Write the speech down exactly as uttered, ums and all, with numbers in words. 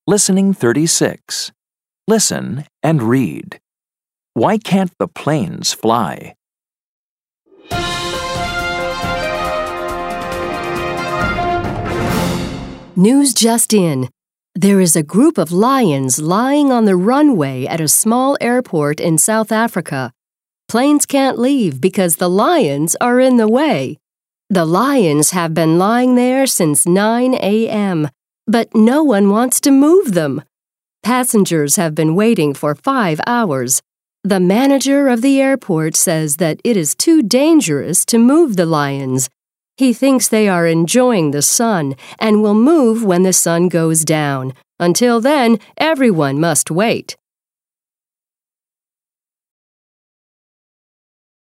Listening thirty-six. Listen and read. Why can't the planes fly? News just in. There is a group of lions lying on the runway at a small airport in South Africa. Planes can't leave because the lions are in the way. The lions have been lying there since nine a m, but no one wants to move them. Passengers have been waiting for five hours. The manager of the airport says that it is too dangerous to move the lions. He thinks they are enjoying the sun and will move when the sun goes down. Until then, everyone must wait.